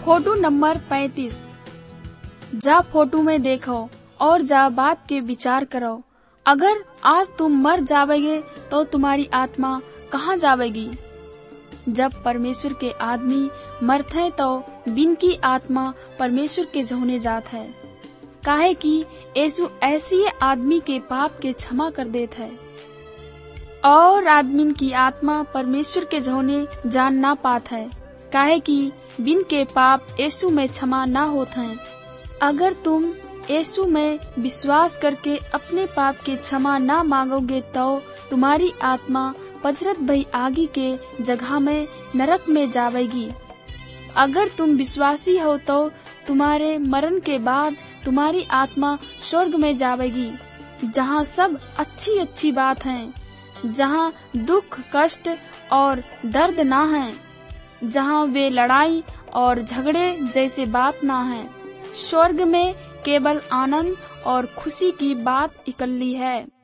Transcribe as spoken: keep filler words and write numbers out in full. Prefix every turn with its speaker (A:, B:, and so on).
A: Photo number पैंतीस। जा photo में देखो और जा बात के विचार करो। अगर आज तुम मर जाओगे तो तुम्हारी आत्मा कहाँ जावेगी? जब परमेश्वर के आदमी मरते तो बिन की आत्मा परमेश्वर के झोने जात है, काहे कि यीशु ऐसी आदमी के पाप के क्षमा कर देत है और आदमी की आत्मा परमेश्वर के झोने जान ना पात है, काहे कि बिन के पाप यीशु में क्षमा ना होत हैं। अगर तुम यीशु में विश्वास करके अपने पाप के क्षमा ना मांगोगे तो तुम्हारी आत्मा पजरत भई आगी के जगह में नरक में जावेगी। अगर तुम विश्वासी हो तो तुम्हारे मरण के बाद तुम्हारी आत्मा स्वर्ग में जावेगी, जहाँ सब अच्छी अच्छी बात है, जहाँ दुख कष्ट और दर्द ना है, जहाँ वे लड़ाई और झगड़े जैसे बात ना है। स्वर्ग में केवल आनंद और खुशी की बात इकल्ली है।